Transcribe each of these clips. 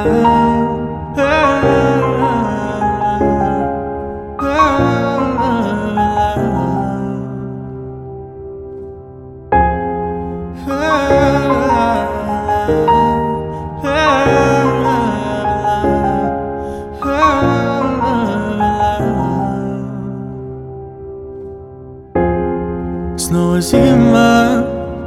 Снова зима,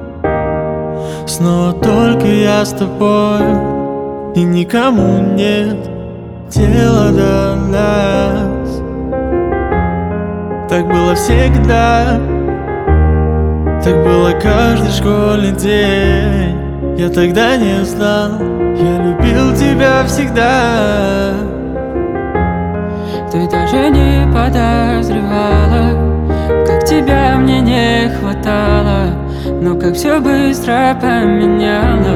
снова только я с тобой, и никому нет дела до нас. Так было всегда, так было каждый школьный день. Я тогда не знал, я любил тебя всегда. Ты даже не подозревала, как тебя мне не хватало, но как все быстро поменялось.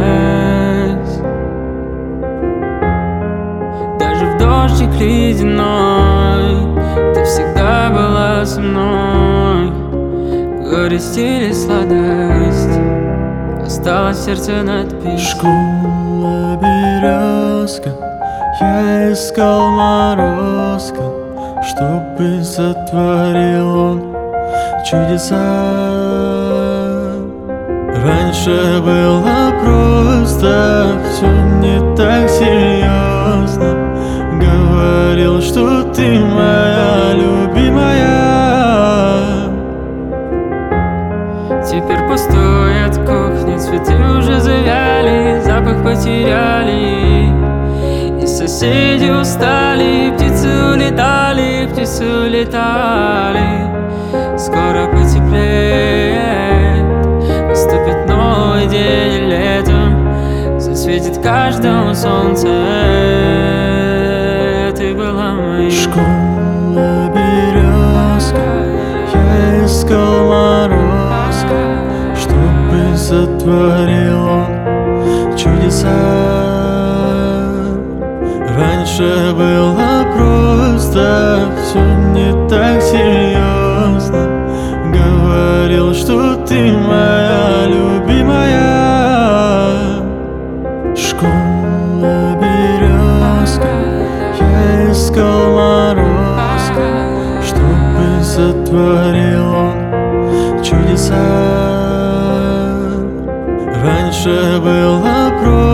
Даже в дождик ледяной ты всегда была со мной. Горесть или сладость осталась в сердце надпись. Школа, березка, я искал морозка, чтобы сотворил он чудеса. Раньше было просто, все не так серьезно. Говорил, что ты моя любимая. Теперь пустует кухня, цветы уже завяли, запах потеряли, и соседи устали, птицы улетали, птицы улетали. Скоро потеплеет, наступит новый день, летом засветит каждому солнце. Ты была моей. Школа, березка, я искал морозка, чтобы сотворил он чудеса. Раньше было просто, все не так серьезно. Говорил, что ты моя любимая. Школа, березка, я искал морозка, чтобы сотворил он чудеса. Раньше было просто.